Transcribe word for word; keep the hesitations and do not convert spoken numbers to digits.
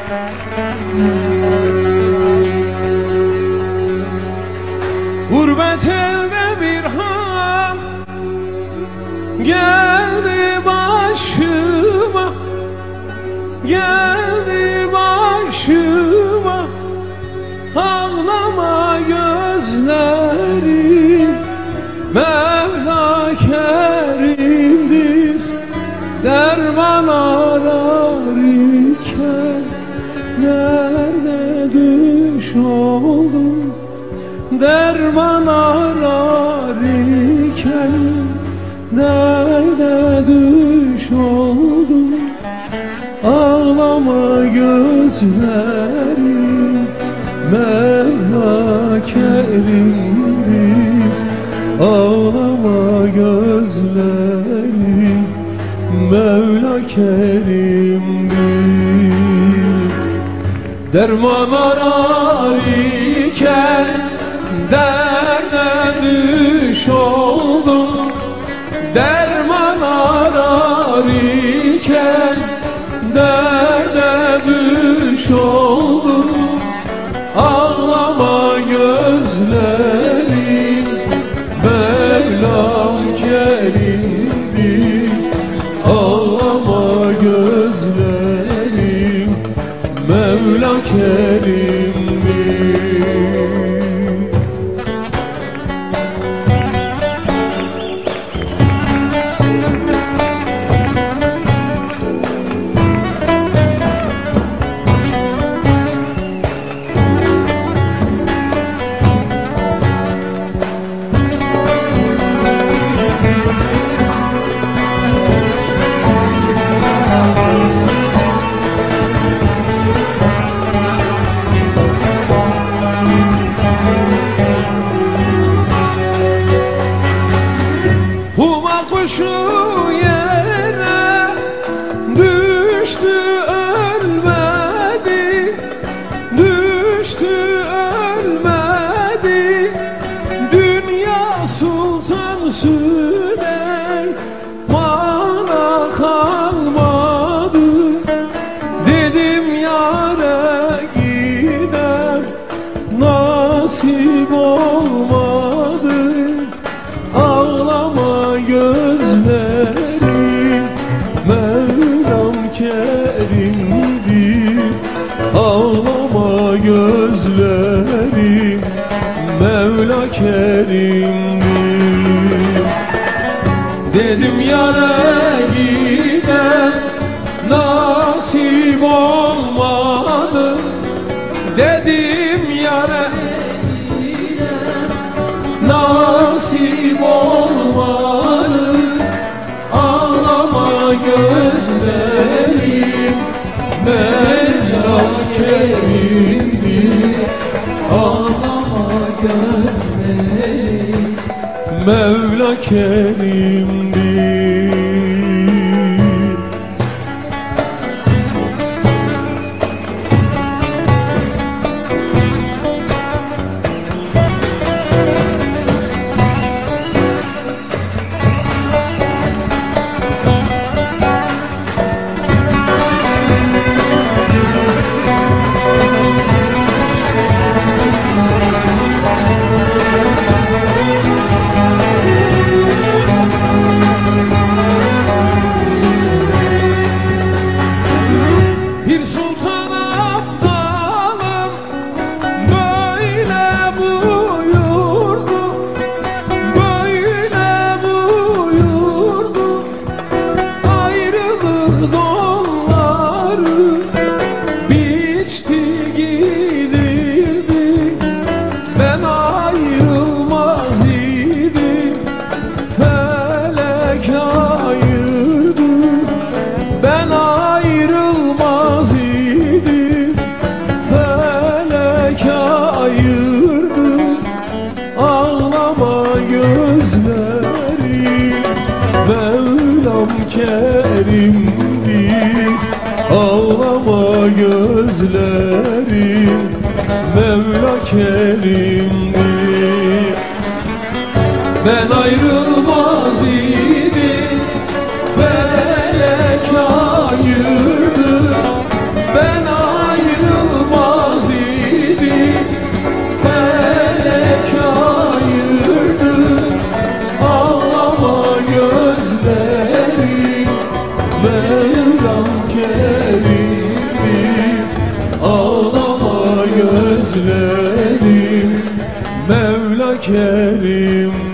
Gurbet elde bir hal geldi başıma, geldi başıma. Ağlama gözlerim, Mevla kerimdir. Derman arar iken nerede düş oldum? Derman arar iken nerede düş oldum? Ağlama gözlerim, Mevla kerimdir. Ağlama gözlerim, Mevla kerimdir. Derman arar iken derde düş oldum. Derman arar iken derde düş oldum. Ağlama gözlerim, Mevlam kerimdir. Ağlama gözlerim, Mevla kerimdir. Huma kuşu yere düştü ölmedi, düştü ölmedi. Dünya Sultan Süleyman'a kalmadı. Dedim yâre gidem, nasip olmadı. Ağlama gözlerim, Mevlam kerimdir. Ağlama gözlerim, Mevla kerimdir. Dedim yâre gidem, nasip olmadı. Dedim yâre gidem, nasip olmadı. Ağlama gözlerim, Mevla kerimdir. Ağlama gözlerim, Mevla kerimdir. Bir sultan abdalım böyle buyurdu, böyle buyurdu. Ayrılık donları biçti gidirdi. Ben ayrılmaz idim, felek ayırdı. Ben ayrılmaz idim, felek ayırdı. Ağlama gözlerim, Mevlam kerimdir. Ağlama gözlerim, Mevla kerimdir. Ben ayrılmaz idim, felek ayırdı. Ben ayrılmaz özledim Mevla Kerim